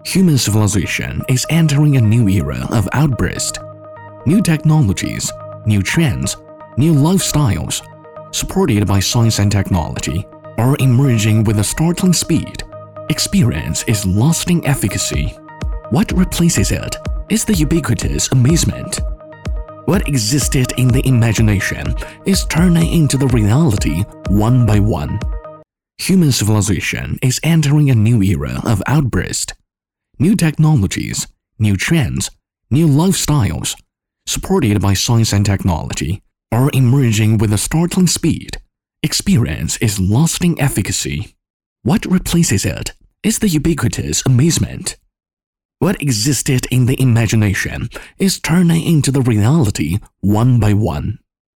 Human civilization is entering a new era of outburst. New technologies, new trends, new lifestyles, supported by science and technology, are emerging with a startling speed. Experience is lasting efficacy. What replaces it is the ubiquitous amazement. What existed in the imagination is turning into the reality one by one. Human civilization is entering a new era of outburst. New technologies, new trends, new lifestyles, supported by science and technology, are emerging with a startling speed. Experience is lasting efficacy. What replaces it is the ubiquitous amazement. What existed in the imagination is turning into the reality one by one.